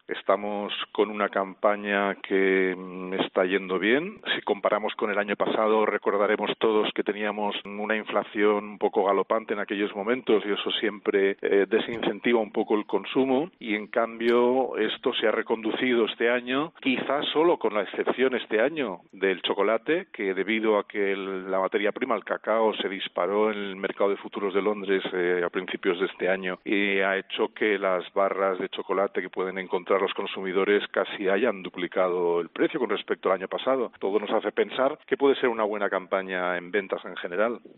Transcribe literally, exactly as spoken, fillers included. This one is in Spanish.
Estamos con una campaña que está yendo bien. Si comparamos con el año pasado, recordaremos todos que teníamos una inflación un poco galopante en aquellos momentos y eso siempre eh, desincentiva un poco el consumo, y en cambio esto se ha reconducido este año, quizás solo con la excepción este año del chocolate, que debido a que el, la materia prima, el cacao, se disparó en el mercado de futuros de Londres eh, a principios de este año y ha hecho que las barras de chocolate que pueden encontrar los consumidores casi hayan duplicado el precio con respecto al año pasado. Todo nos hace pensar que puede ser una buena campaña en ventas en general.